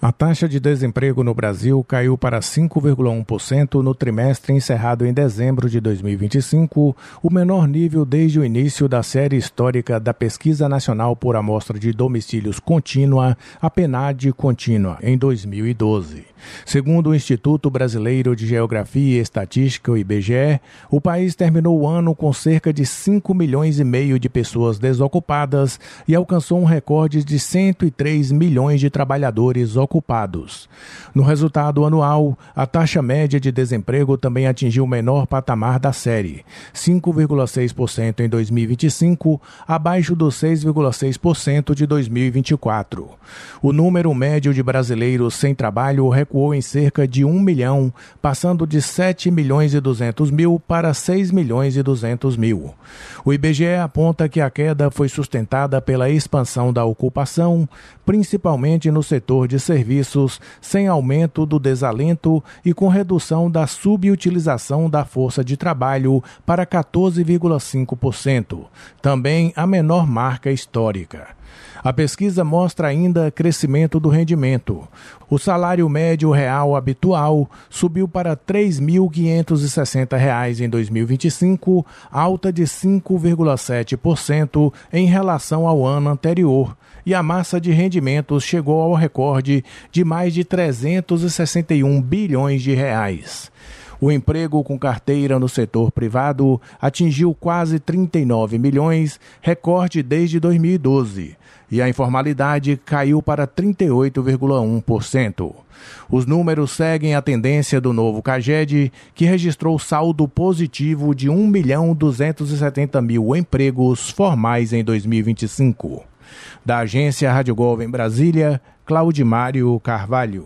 A taxa de desemprego no Brasil caiu para 5,1% no trimestre encerrado em dezembro de 2025, o menor nível desde o início da série histórica da Pesquisa Nacional por Amostra de Domicílios Contínua, a PNAD Contínua, em 2012. Segundo o Instituto Brasileiro de Geografia e Estatística, o IBGE, o país terminou o ano com cerca de 5 milhões e meio de pessoas desocupadas e alcançou um recorde de 103 milhões de trabalhadores ocupados. No resultado anual, a taxa média de desemprego também atingiu o menor patamar da série, 5,6% em 2025, abaixo dos 6,6% de 2024. O número médio de brasileiros sem trabalho recuou em cerca de 1 milhão, passando de 7 milhões e 200 mil para 6 milhões e 200 mil. O IBGE aponta que a queda foi sustentada pela expansão da ocupação, principalmente no setor de serviços, sem aumento do desalento e com redução da subutilização da força de trabalho para 14,5%, também a menor marca histórica. A pesquisa mostra ainda crescimento do rendimento. O salário médio real habitual subiu para R$ 3.560 em 2025, alta de 5,7% em relação ao ano anterior, e a massa de rendimentos chegou ao recorde de mais de 361 bilhões de reais. O emprego com carteira no setor privado atingiu quase 39 milhões, recorde desde 2012, e a informalidade caiu para 38,1%. Os números seguem a tendência do novo CAGED, que registrou saldo positivo de 1.270.000 empregos formais em 2025. Da agência Rádio Gol em Brasília, Claudimário Carvalho.